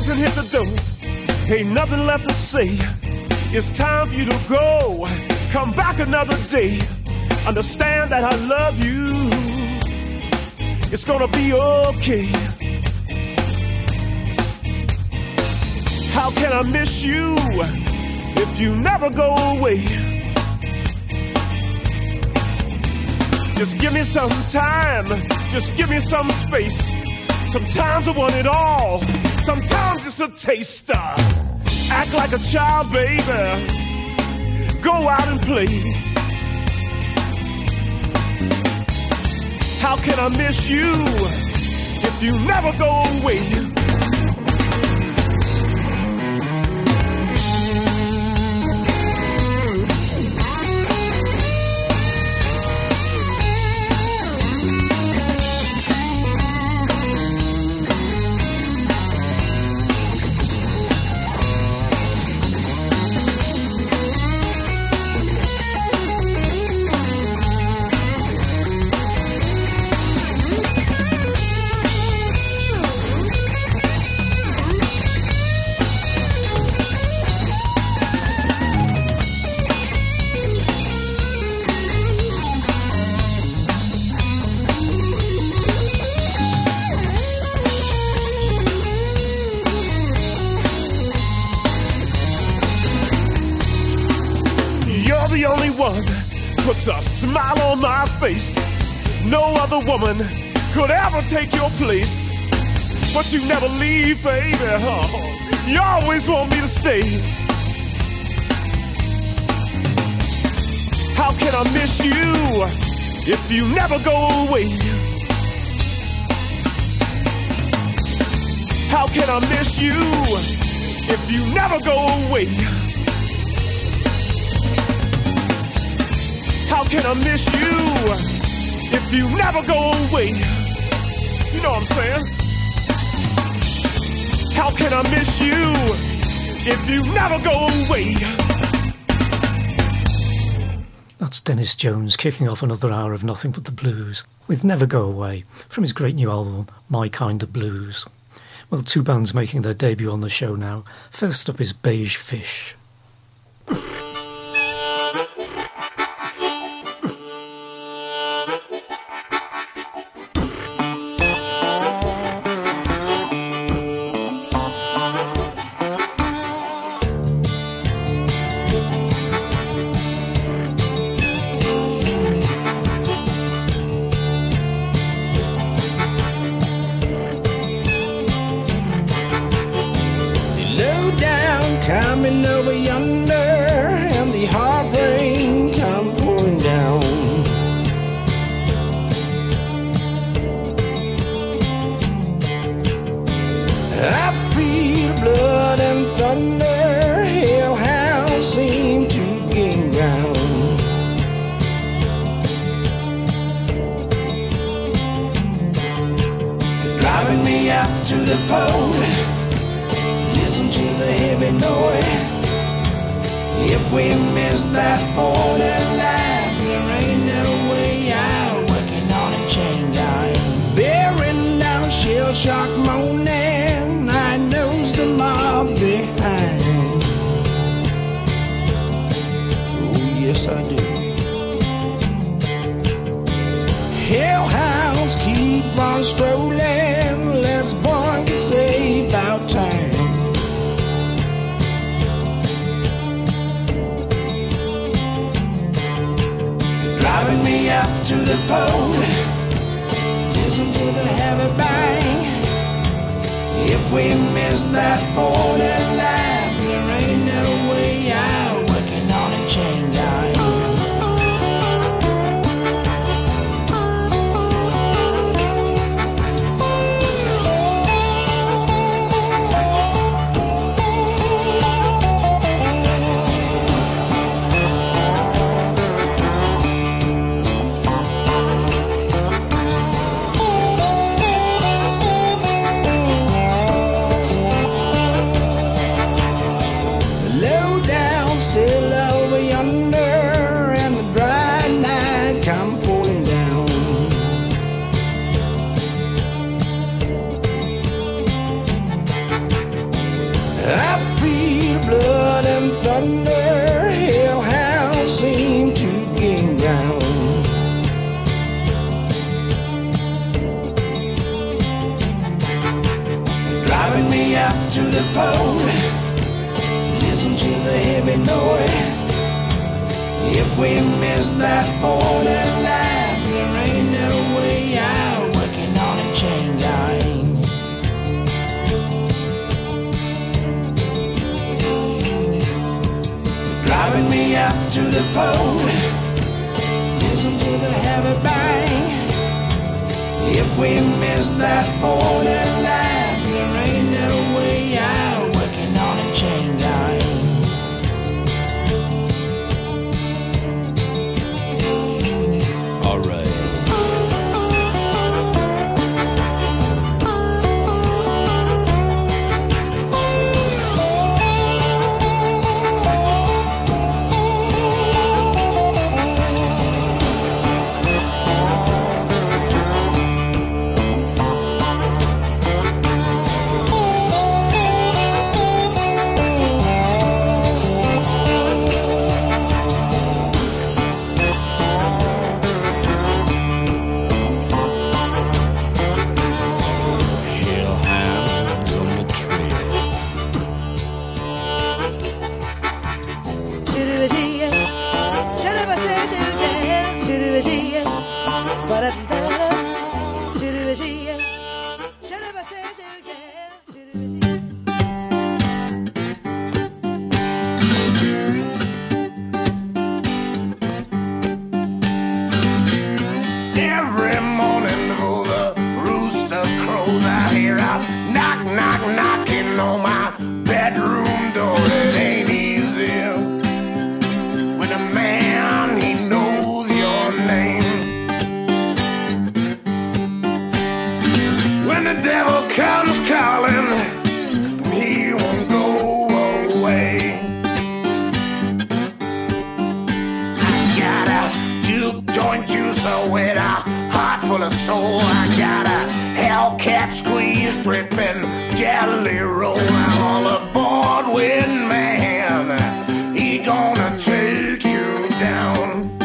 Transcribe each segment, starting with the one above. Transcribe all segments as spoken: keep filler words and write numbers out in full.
dance and hit the door. Ain't nothing left to say. It's time for you to go. Come back another day. Understand that I love you. It's gonna be okay. How can I miss you if you never go away? Just give me some time, just give me some space. Sometimes I want it all, sometimes it's a taster. Act like a child, baby. Go out and play. How can I miss you if you never go away? Puts a smile on my face. No other woman could ever take your place. But you never leave, baby. Oh, you always want me to stay. How can I miss you if you never go away? How can I miss you if you never go away? How can I miss you if you never go away? You know what I'm saying? How can I miss you if you never go away? That's Dennis Jones kicking off another hour of nothing but the blues with Never Go Away from his great new album My Kind of Blues. Well, two bands making their debut on the show now. First up is Beige Fish. the pole. Listen to the heavy noise. If we miss that borderline, there ain't no way out. Working on a chain gang. Driving me up to the pole. Listen to the heavy bang. If we miss that borderline, there ain't no way out. Working on a chain gang. All right. Every morning before the rooster crows, I hear a knock, knock, knocking on my bedroom door. It ain't easy when a man, he knows your name. When the devil comes calling, he won't go away. I got a Duke joint juicer with a heart full of soul. I got a Hellcat squeeze dripping jelly roll. I'm all aboard with man. He gonna take you down.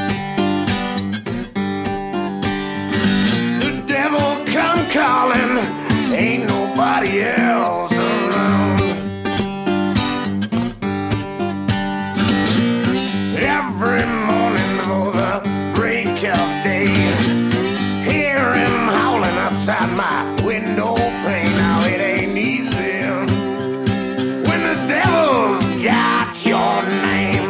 The devil come calling, ain't nobody else around. Every morning before the break of day, hear him howling outside my window pane. Now it ain't easy when the devil's got your name.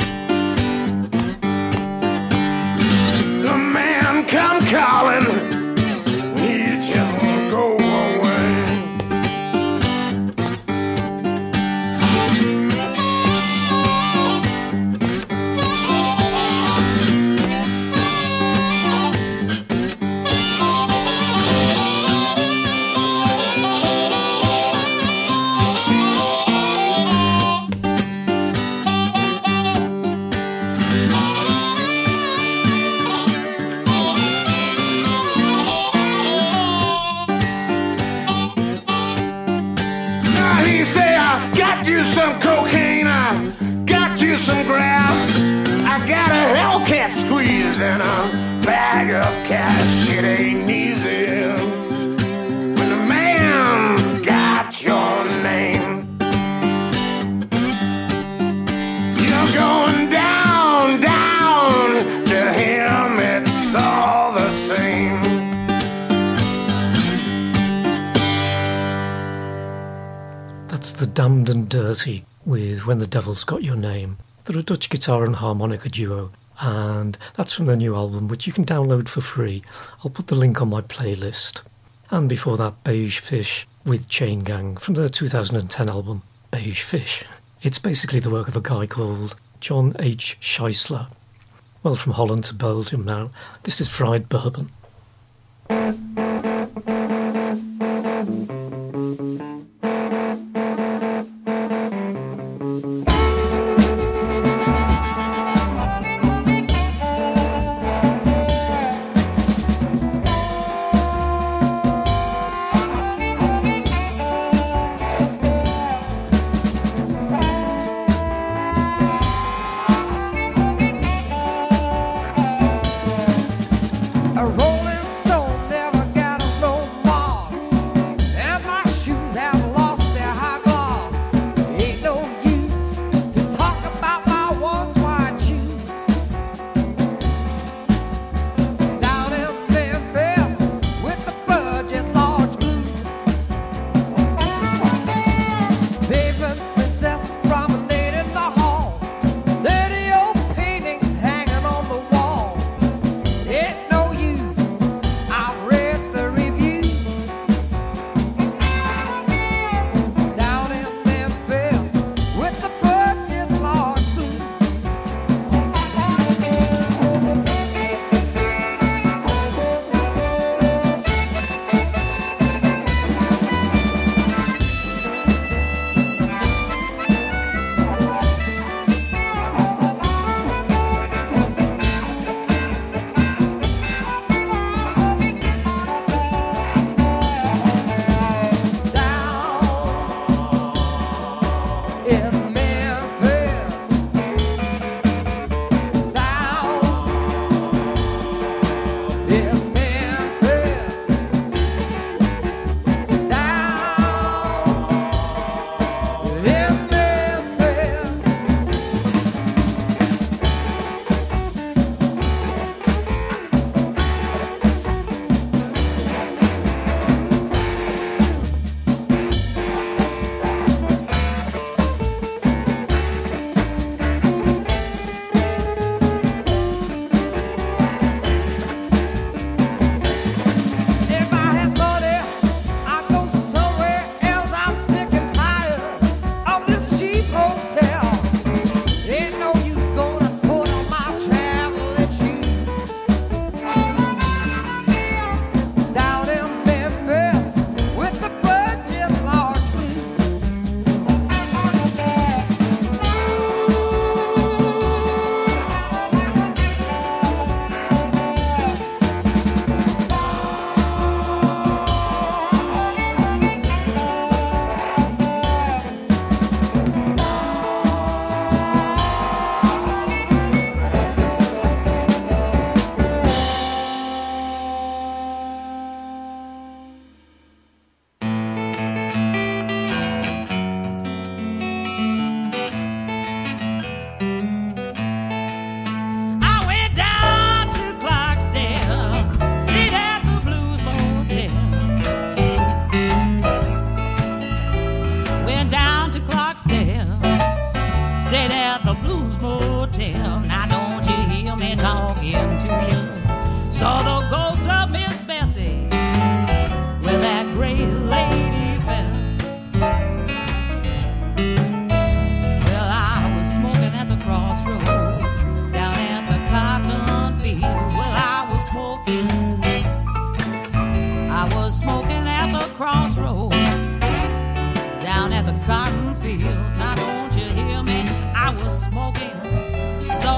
The man come calling, he just won't go away. Now he say, I got you some cocaine, I got you some grass, I got a Hellcat squeeze and a bag of cash. It ain't easy when the man's got your name. You're going down, down to him, it's all the same. That's The Damned and Dirty with When the Devil's Got Your Name. They're a Dutch guitar and harmonica duo, and that's from their new album, which you can download for free. I'll put the link on my playlist. And before that, Beige Fish with Chain Gang from their two thousand ten album, Beige Fish. It's basically the work of a guy called John H. Scheisler. Well, from Holland to Belgium now, this is Fried Bourbon. A rolling stone never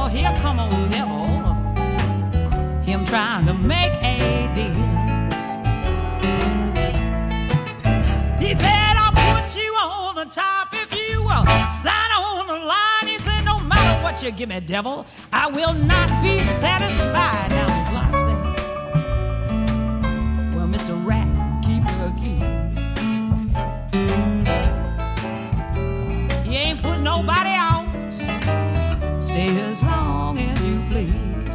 Well, here come old devil, him trying to make a deal. He said, I'll put you on the top if you will sign on the line. He said, no matter what you give me, devil, I will not be satisfied. Now, Clarksdale, well, Mister Rat, keep your keys. He ain't put nobody out. Stay as long as you please.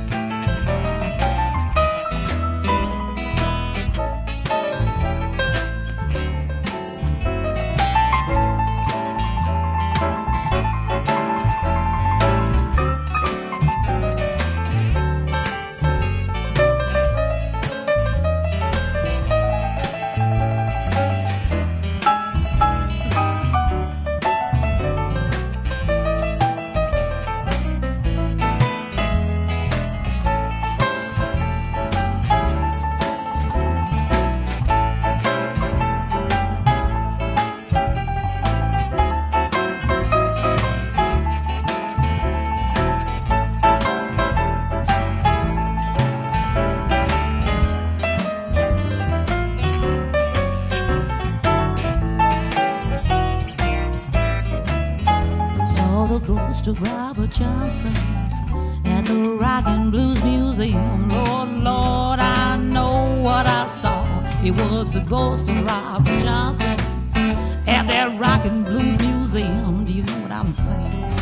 To Robert Johnson at the Rock and Blues Museum. Lord, Lord, I know what I saw. It was the ghost of Robert Johnson at that Rock and Blues Museum. Do you know what I'm saying?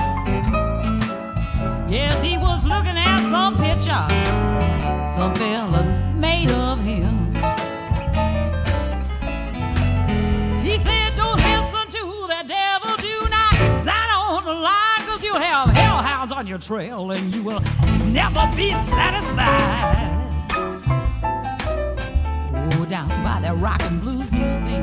Yes, he was looking at some picture some fella made of him. He said, don't listen to that devil, do not sign on the line. You'll have hellhounds on your trail and you will never be satisfied. Oh, down by the Rock and Blues Museum.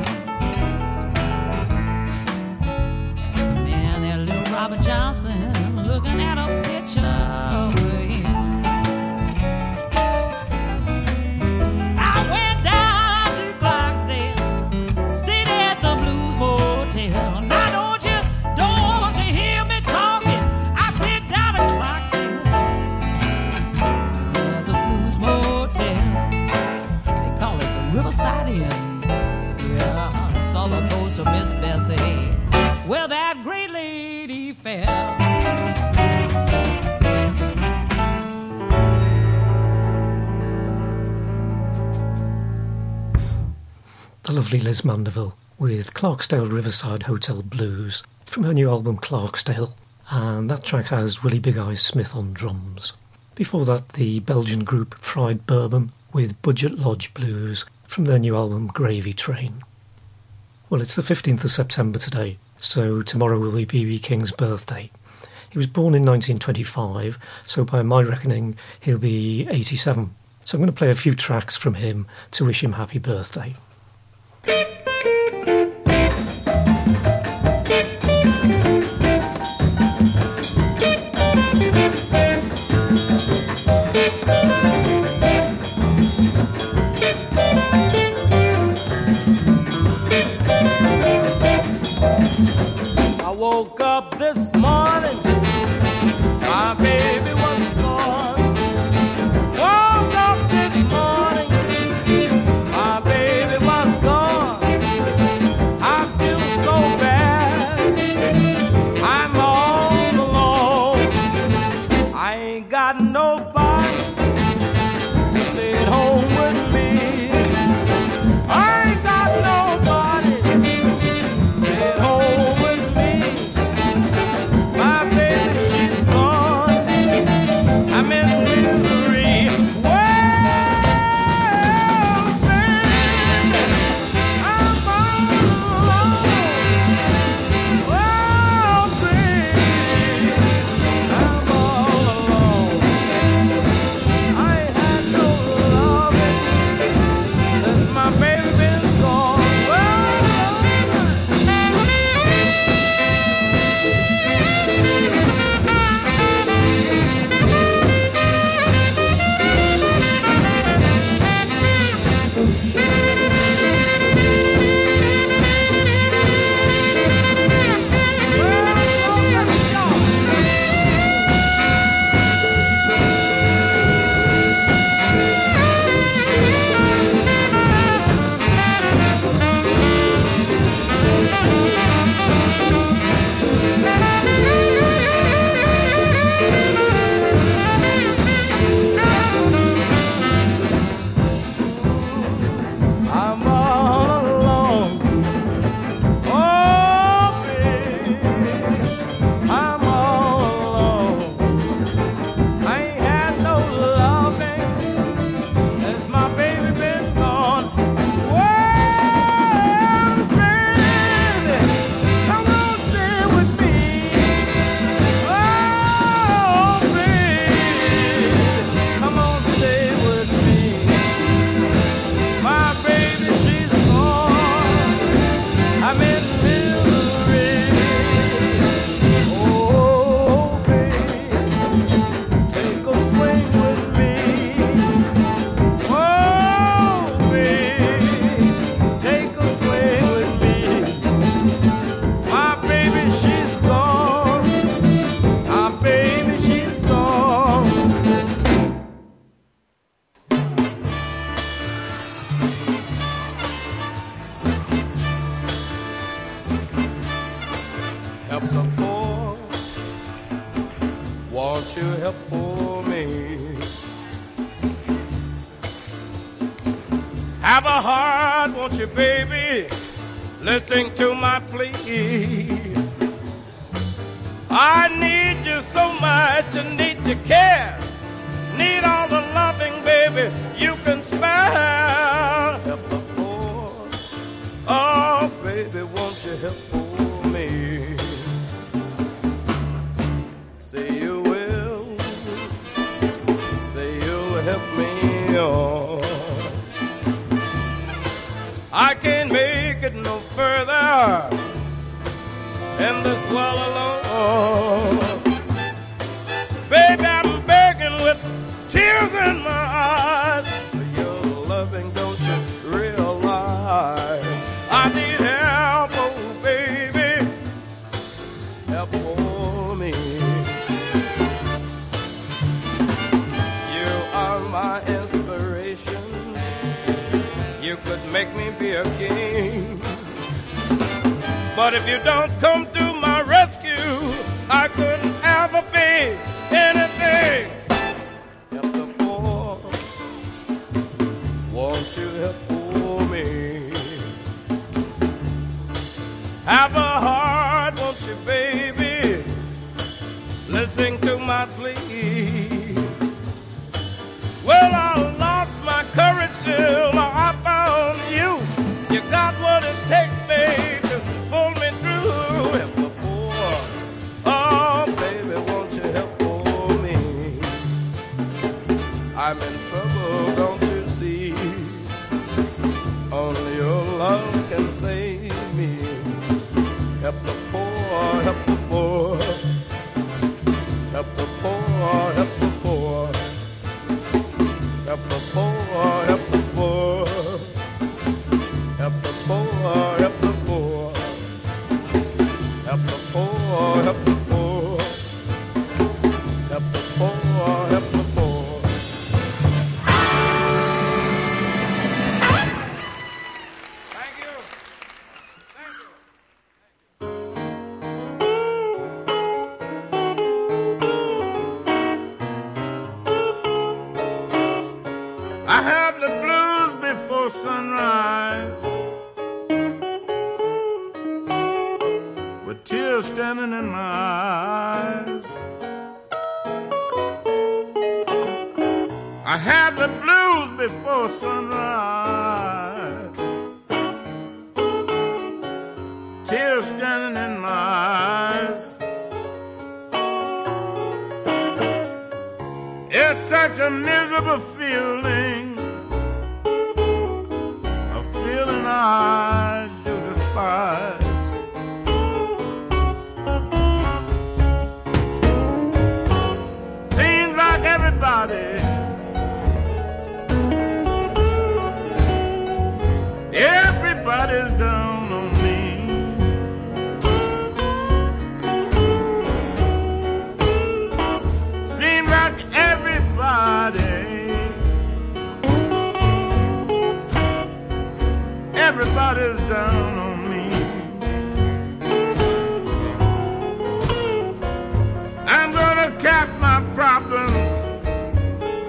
Man, that little Robert Johnson looking at a picture of him. I went down to Clarksdale, stayed at the Blues Motel. Now don't you, don't you hear me talking? Riverside Inn. Yeah, I saw the ghost of Miss Bessie where that great lady fell. The lovely Liz Mandeville with Clarksdale Riverside Hotel Blues. It's from her new album Clarksdale, and that track has Willie Big Eyes Smith on drums. Before that, the Belgian group Fried Bourbon with Budget Lodge Blues from their new album Gravy Train. Well, it's the fifteenth of September today, so tomorrow will be B B King's birthday. He was born in nineteen twenty-five, so by my reckoning he'll be eighty-seven. So I'm going to play a few tracks from him to wish him happy birthday. Woke up this morning, my baby was gone. Woke up this morning, my baby was gone. I feel so bad, I'm all alone. I ain't got nobody to stay at home with me. I ain't got nobody to stay at home with me. My baby, she's gone. I'm in misery. Well, baby, I'm all alone. Well, baby, I'm all alone. won't you help for me? Have a heart, won't you, baby? Listen to my plea. I need you so much, I need your care. Need all the loving, baby, you can spare. Help the poor. Oh, baby, won't you help for me? Say you will. Say you'll help me on. I can't make it no further in this world alone. Baby, I'm begging with tears in my eyes. Your loving, don't you realize? I need help, oh baby, help for me. You are my inspiration. You could make me be a king. But if you don't come to my rescue, I couldn't ever be anything. Help the poor, won't you help for me? Have a heart, won't you, baby? Listen to my plea. Well, I lost my courage till I found you. You got what it takes, babe, to pull me through. Help the poor. Oh, baby, won't you help for me? I'm in trouble, don't you see? Only your love can save me. Help the poor, help the poor. Help the poor, help the poor. Help the poor, help the poor. Help the poor, help the poor. Help the poor, help the poor. Help the poor, help the poor. Thank you. Thank you. I have the blues before sunrise, with tears standing in my eyes. I have the blues before sunrise, tears standing in my eyes. It's such a miserable feeling, a feeling I do despise. Seems like everybody, everybody's down on me. Seems like everybody, everybody's down on me. I'm gonna cast my problems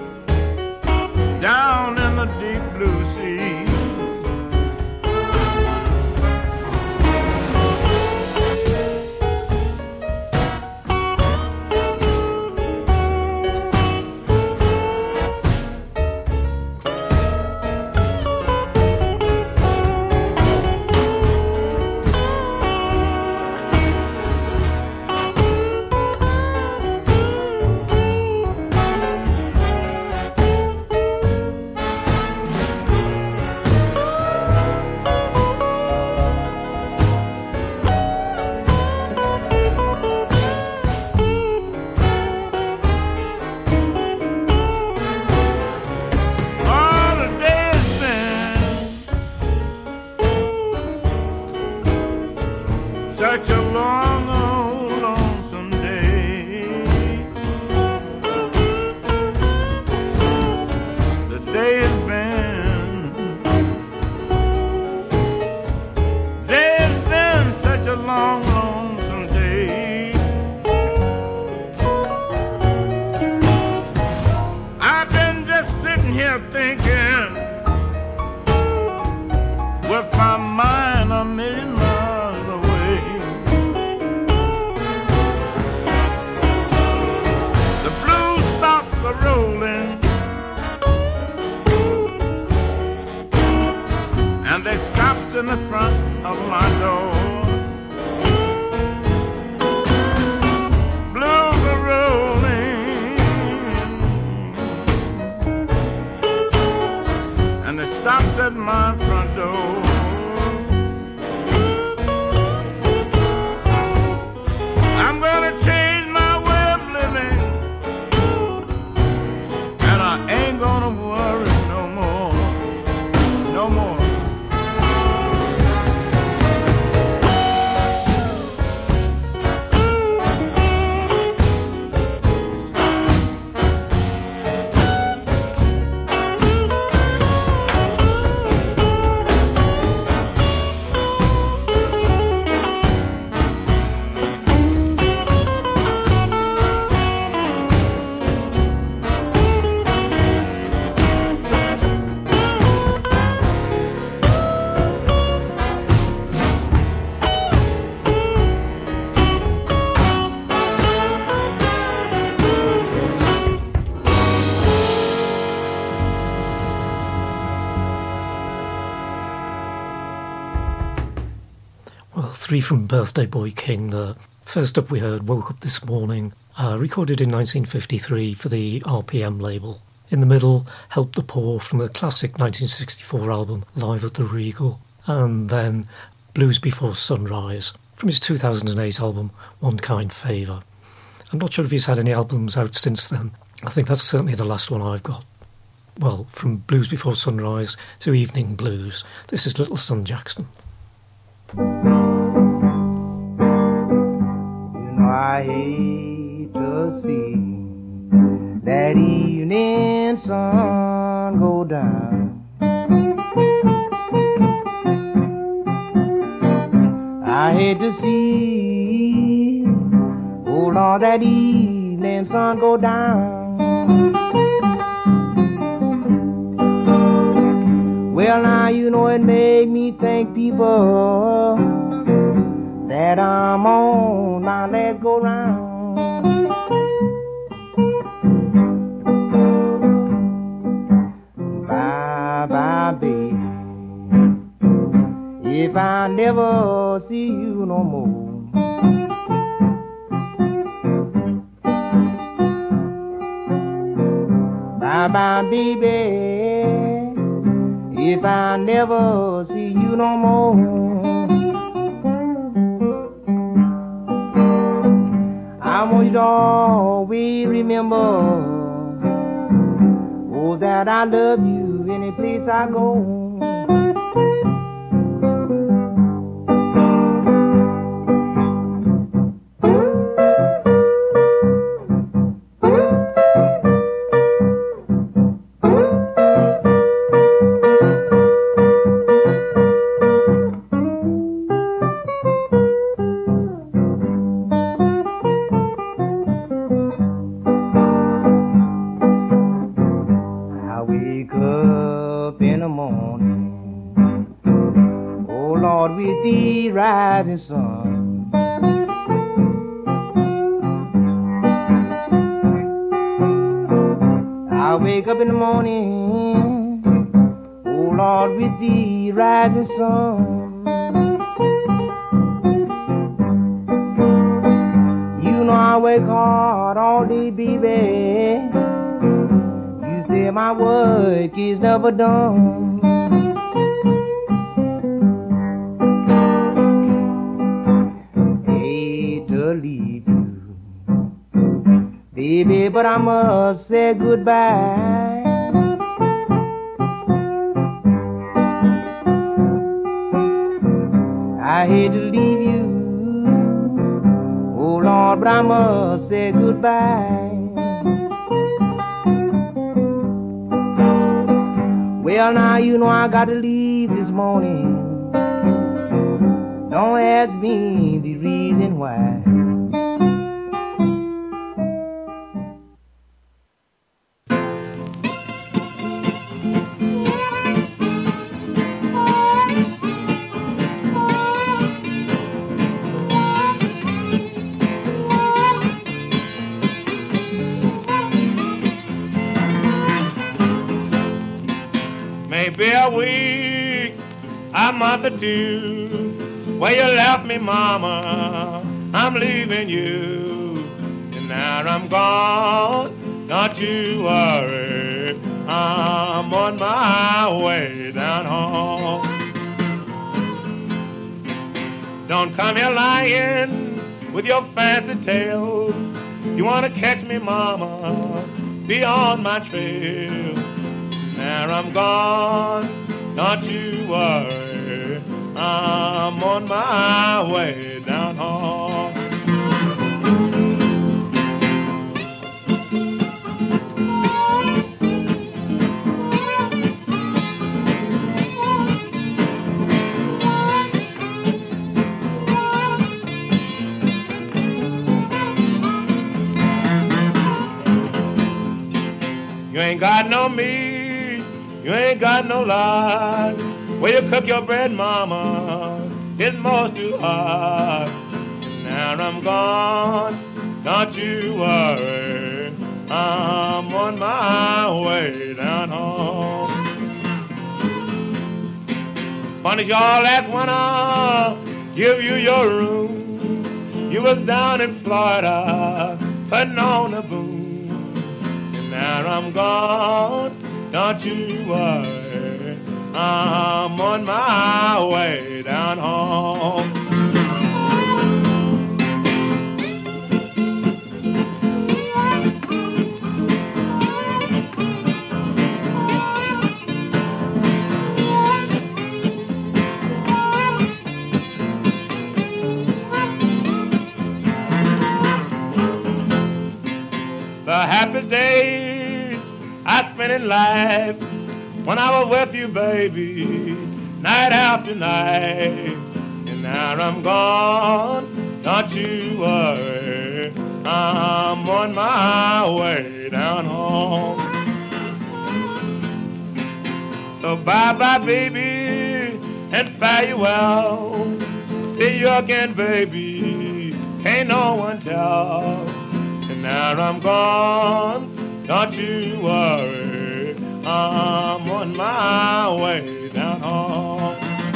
three from Birthday Boy King there. First up we heard Woke Up This Morning, uh, recorded in nineteen fifty-three for the R P M label. In the middle, Help the Poor from the classic nineteen sixty-four album Live at the Regal. And then Blues Before Sunrise from his two thousand eight album One Kind Favour. I'm not sure if he's had any albums out since then. I think that's certainly the last one I've got. Well, from Blues Before Sunrise to Evening Blues, this is Little Son Jackson. You know I hate to see that evening sun go down. I hate to see, oh Lord, that evening sun go down. Well, now you know it made me think, people, that I'm on my last go round. Bye bye, baby, if I never see you no more. Bye bye, baby, if I never see you no more. I want you to always remember, oh, that I love you any place I go. Rising sun, I wake up in the morning, oh Lord, with the rising sun. You know I work hard all day, baby. You say my work is never done. Leave you, baby, but I must say goodbye. I hate to leave you, oh Lord, but I must say goodbye. Well, now you know I got to leave this morning. Don't ask me the reason why. Maybe a week, a month or two, where you left me, mama, I'm leaving you. And now I'm gone, don't you worry, I'm on my way down home. Don't come here lying with your fancy tales. You want to catch me, mama, be on my trail. Now I'm gone, don't you worry, I'm on my way down home. You ain't got no meat, you ain't got no lard. Where you cook your bread, mama, it's most too hard. Now I'm gone, don't you worry, I'm on my way down home. Punish all that winter, give you your room. You was down in Florida, putting on a boom. And now I'm gone, don't you worry. I'm on my way down home. The happiest days I spent in life when I was with you, baby, night after night. And now I'm gone, don't you worry, I'm on my way down home. So bye-bye, baby, and farewell. See you again, baby, can't no one tell. And now I'm gone, don't you worry, I'm on my way down home.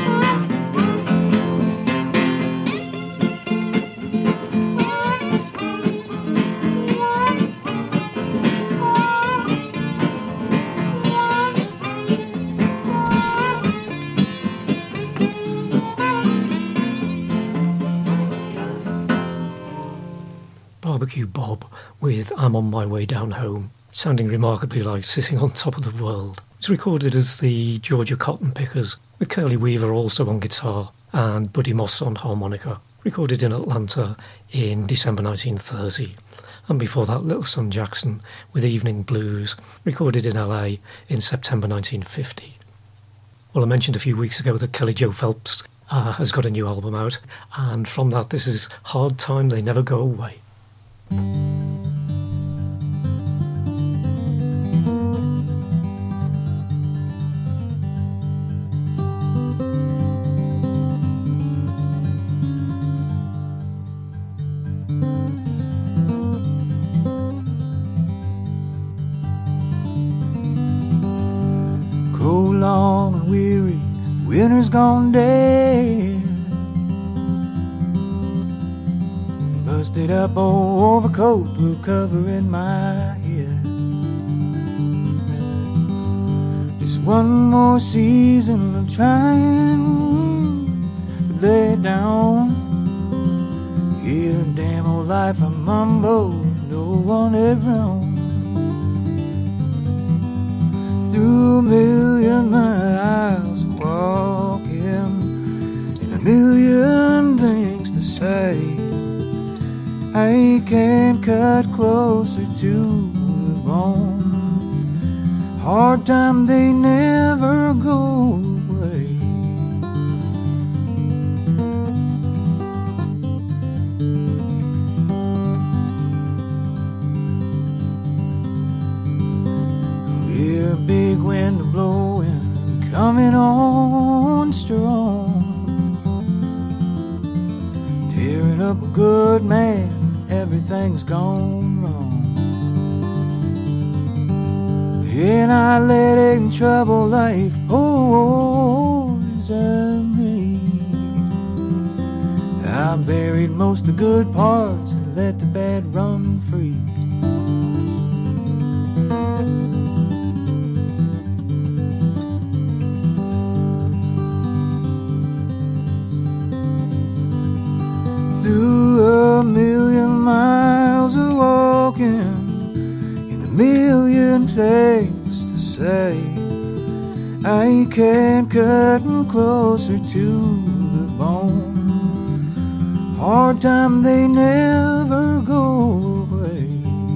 Barbecue Bob with I'm on my way down home, sounding remarkably like sitting on top of the world. It's recorded as the Georgia Cotton Pickers, with Curly Weaver also on guitar and Buddy Moss on harmonica, recorded in Atlanta in December nineteen thirty. And before that, Little Son Jackson with Evening Blues, recorded in L A in September nineteen fifty. Well, I mentioned a few weeks ago that Kelly Joe Phelps uh, has got a new album out, and from that this is Hard Time They Never Go Away. Cold, long and weary, winter's gone dead. Busted up old overcoat will cover in my head. Just one more season of trying to lay it down. Yeah, damn old life I mumble, no one around. Through a million miles of walking and a million things to say, I can't cut closer to the bone. Hard time, they never go away. Yeah, big wind blowing and coming on strong, tearing up a good man. Everything's gone wrong. And I let it in trouble life poison me. I buried most of the good parts and let the bad run free. Through a million miles of walking and a million things to say, I can't cut closer to the bone. Hard time, they never go away.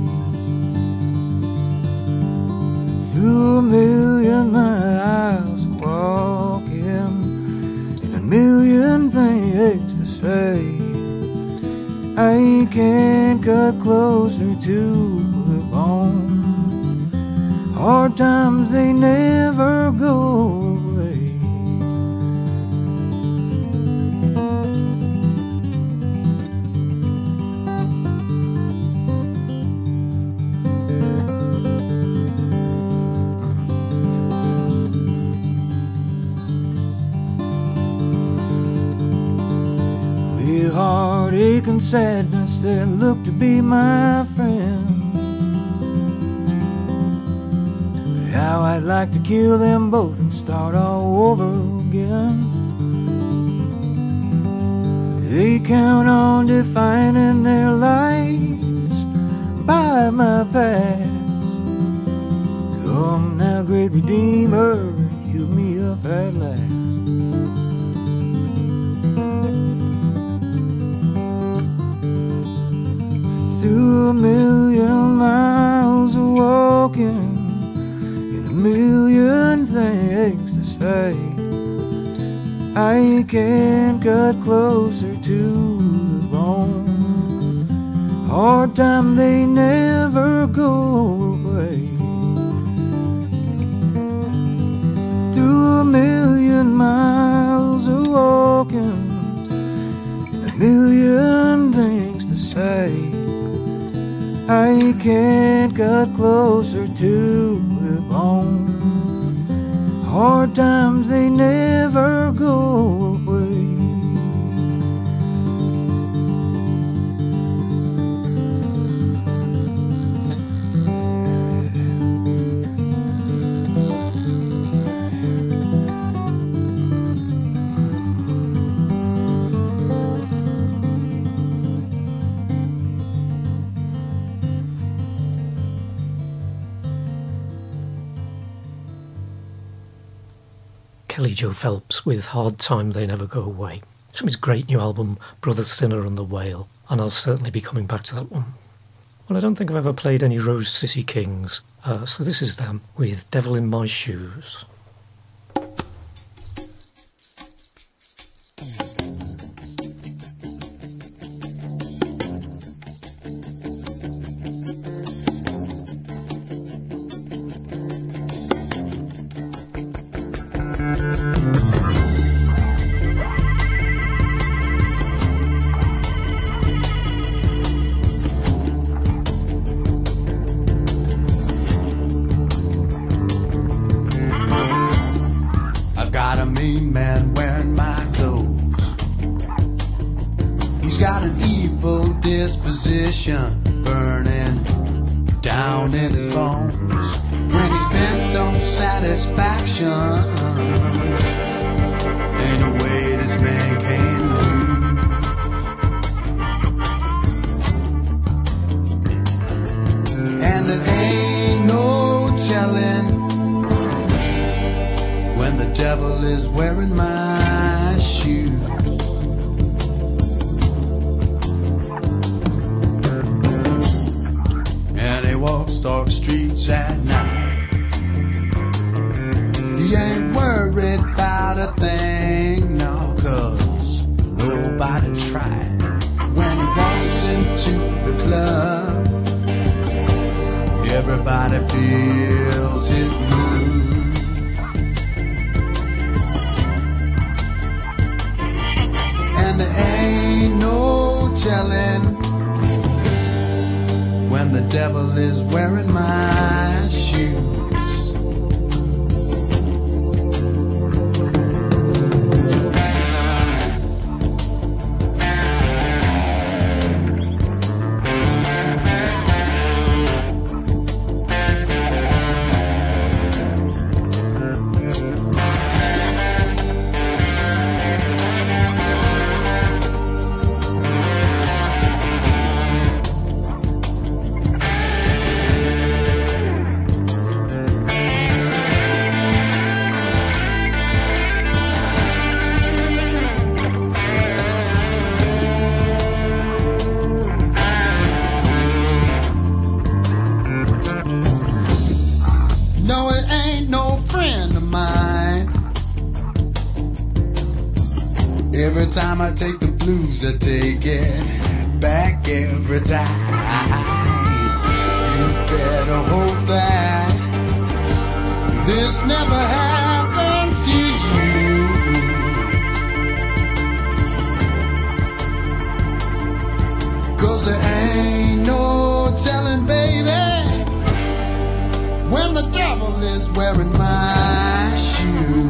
Through a million miles of walking and a million things to say, I can't cut closer to the bone. Hard times, they never go away. and sadness that look to be my friends. But how I'd like to kill them both and start all over again. They count on defining their lives by my past. Come now, great Redeemer, heal me up at last. Through a million miles of walking and a million things to say, I can't cut closer to the bone. Hard time, they never go away. Through a million miles of walking and a million things to say, I can't cut closer to the bone. Hard times, they never go away. Kelly Joe Phelps with Hard Time They Never Go Away. It's from his great new album, Brother Sinner and the Whale, and I'll certainly be coming back to that one. Well, I don't think I've ever played any Rose City Kings, uh, so this is them with Devil in My Shoes. Burning down in his bones when he's bent on satisfaction. Ain't no way this man can lose. And there ain't no telling when the devil is wearing my shoes. Walks dark streets at night. He ain't worried about a thing, no, cause nobody tried. When he walks into the club, everybody feels his mood. And there ain't no telling when the devil is wearing my shoes. Every time I take the blues, I take it back every time. You better hope that this never happens to you. Cause there ain't no telling, baby, when the devil is wearing my shoes.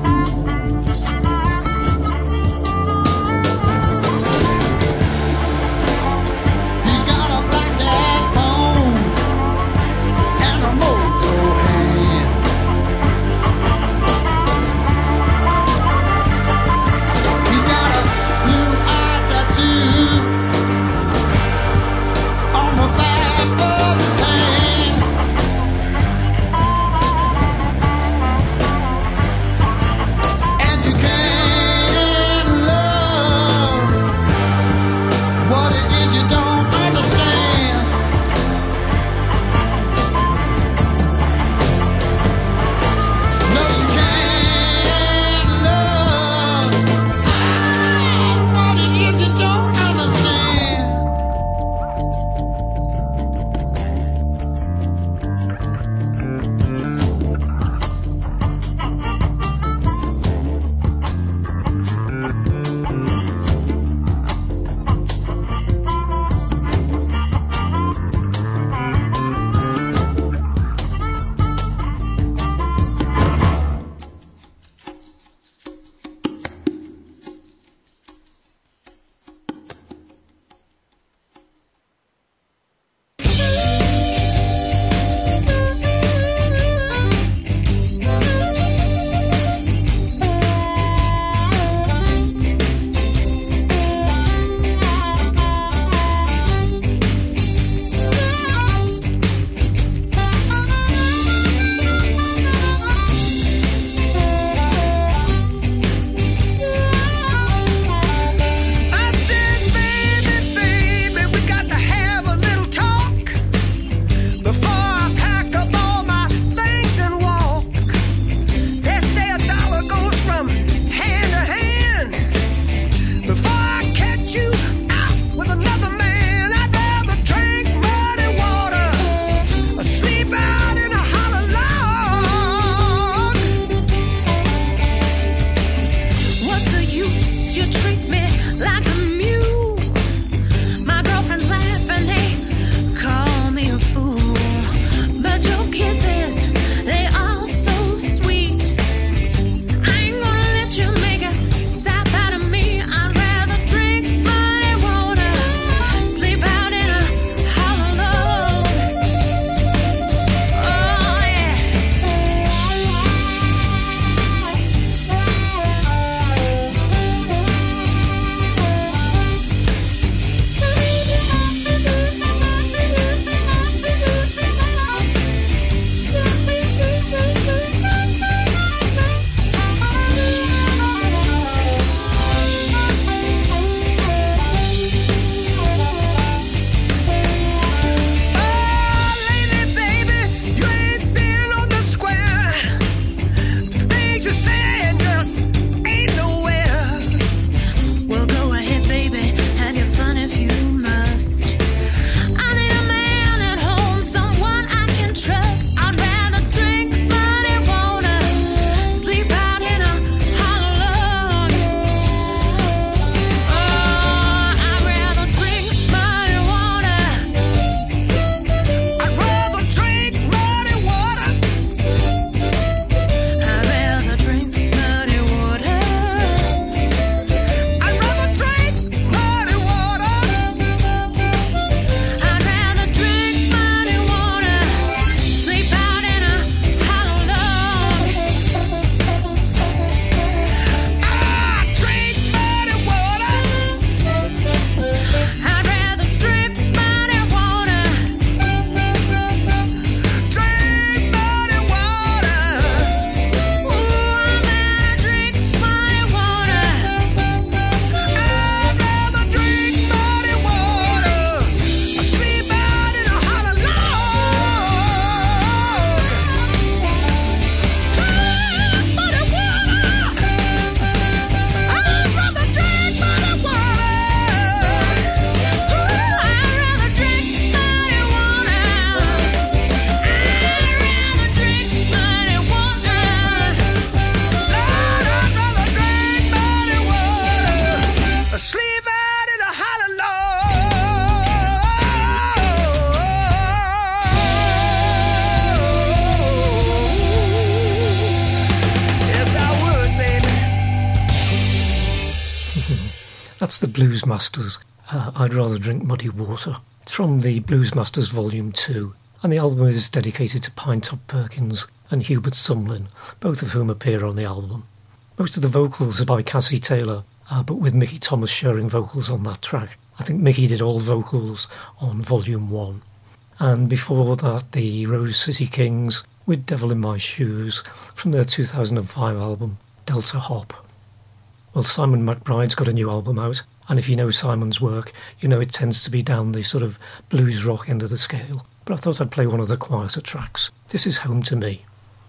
That's the Blues Masters. Uh, I'd rather drink muddy water. It's from the Blues Masters Volume two, and the album is dedicated to Pinetop Perkins and Hubert Sumlin, both of whom appear on the album. Most of the vocals are by Cassie Taylor, uh, but with Mickey Thomas sharing vocals on that track. I think Mickey did all vocals on Volume one. And before that, the Rose City Kings with Devil in My Shoes from their two thousand five album, Delta Hop. Well, Simon McBride's got a new album out, and if you know Simon's work, you know it tends to be down the sort of blues rock end of the scale. But I thought I'd play one of the quieter tracks. This is Home to Me.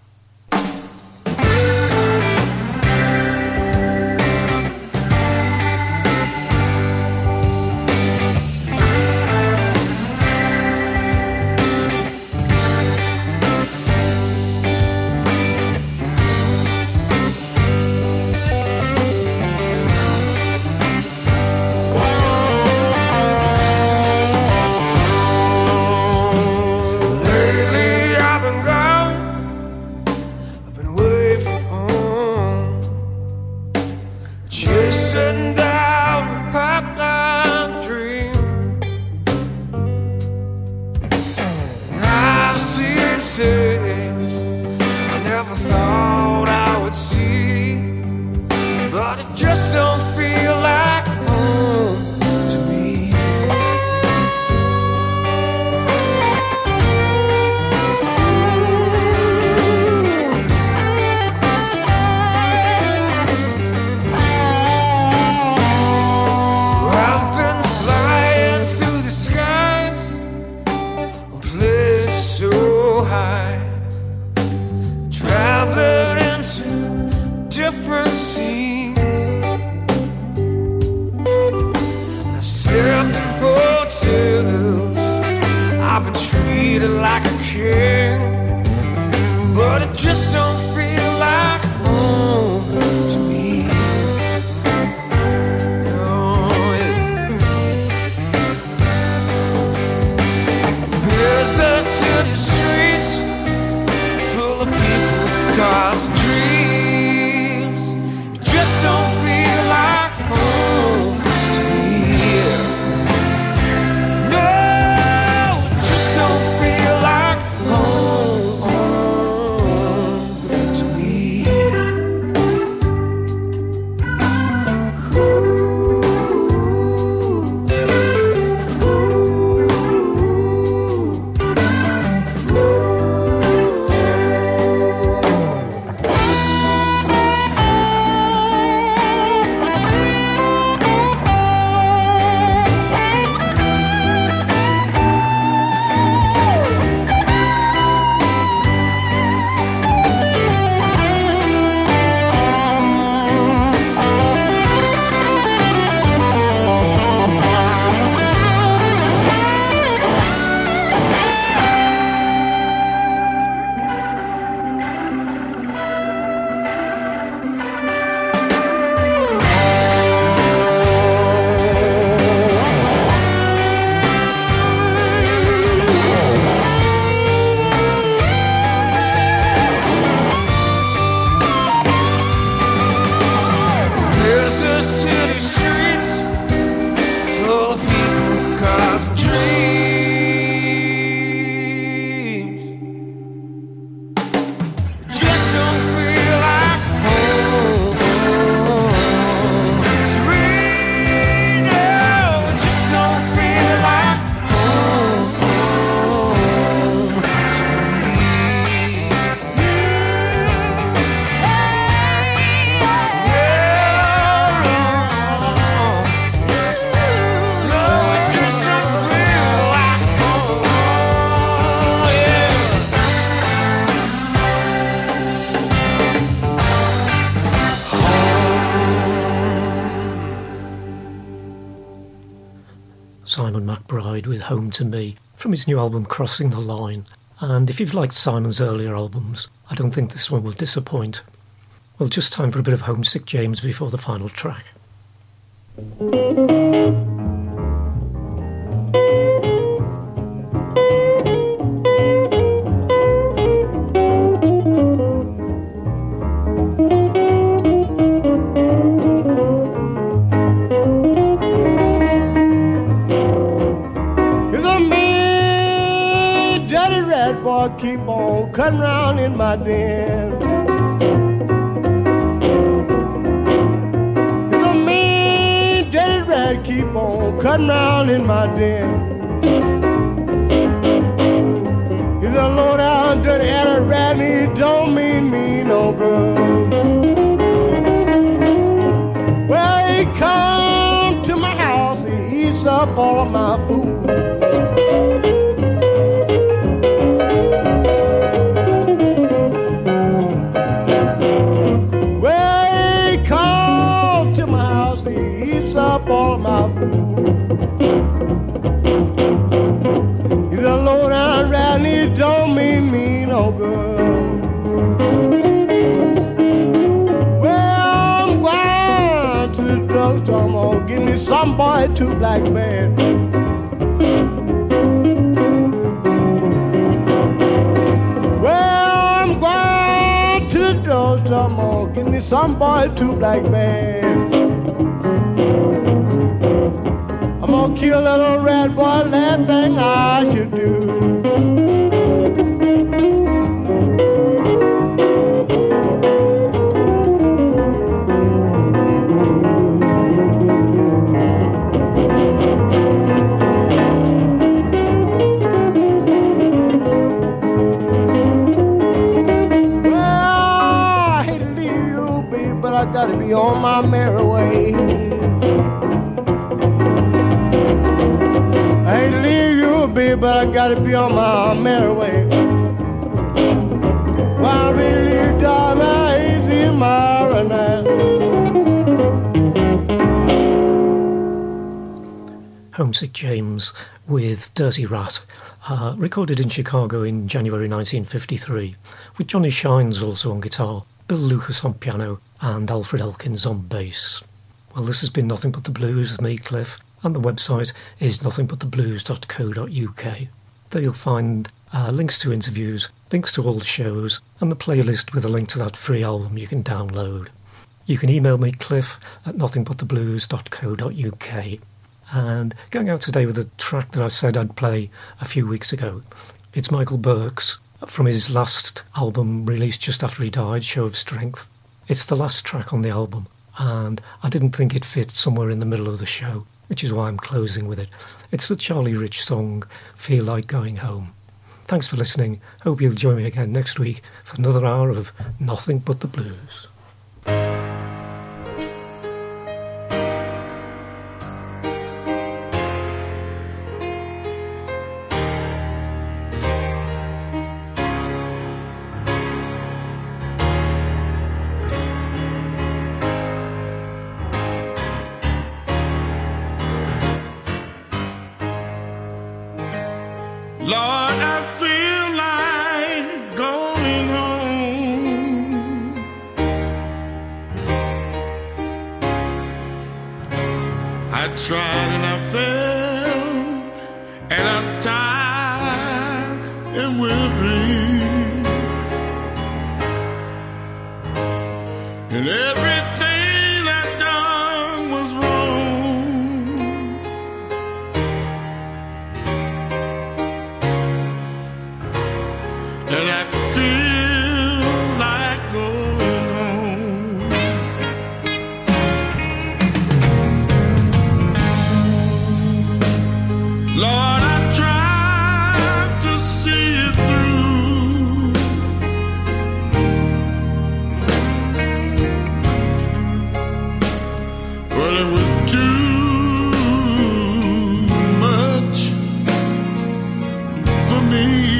Simon McBride with Home to Me from his new album Crossing the Line. And if you've liked Simon's earlier albums, I don't think this one will disappoint. Well, just time for a bit of Homesick James before the final track. on cutting round in my den. He's a mean, dirty rat, keep on cutting round in my den. He's a low down, dirty alley rat, and he don't mean me no good. Well, he come to my house, he eats up all of my food. Well, he come to my house, he eats up all of my food. He's a low down rat, and he don't mean me no good. Drugstore, I'm gonna give me some boy two black bed. Well, I'm going to the drugstore, I'm gonna give me some boy two black bed. I'm gonna kill a little rat boy, last thing I should do. I gotta be on my merry way. I hate to leave you, baby, but I gotta be on my merry way. Why really die my easy Mara now? Homesick James with Dirty Rat, uh, recorded in Chicago in January nineteen fifty-three, with Johnny Shines also on guitar, Bill Lucas on piano, and Alfred Elkins on bass. Well, this has been Nothing But the Blues with me, Cliff, and the website is nothing but the blues dot co dot uk. There you'll find uh, links to interviews, links to all the shows, and the playlist with a link to that free album you can download. You can email me, Cliff, at nothing but the blues dot co dot uk. And going out today with a track that I said I'd play a few weeks ago. It's Michael Burke's, from his last album released just after he died, Show of Strength. It's the last track on the album, and I didn't think it fit somewhere in the middle of the show, which is why I'm closing with it. It's the Charlie Rich song, Feel Like Going Home. Thanks for listening. Hope you'll join me again next week for another hour of Nothing But the Blues. Lord, I feel like going home. I tried and I failed, and I'm tired and weary, and everything I've done was wrong. And I feel like going home. Lord, I tried to see it through, but it was too much for me.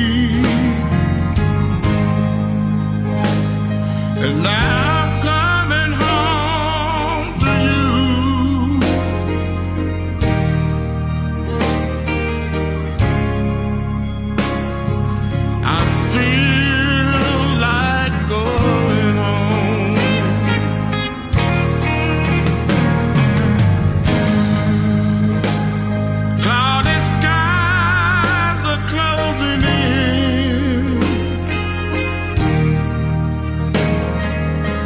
And now I'm coming home to you. I feel like going home. Cloudy skies are closing in.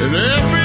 Let me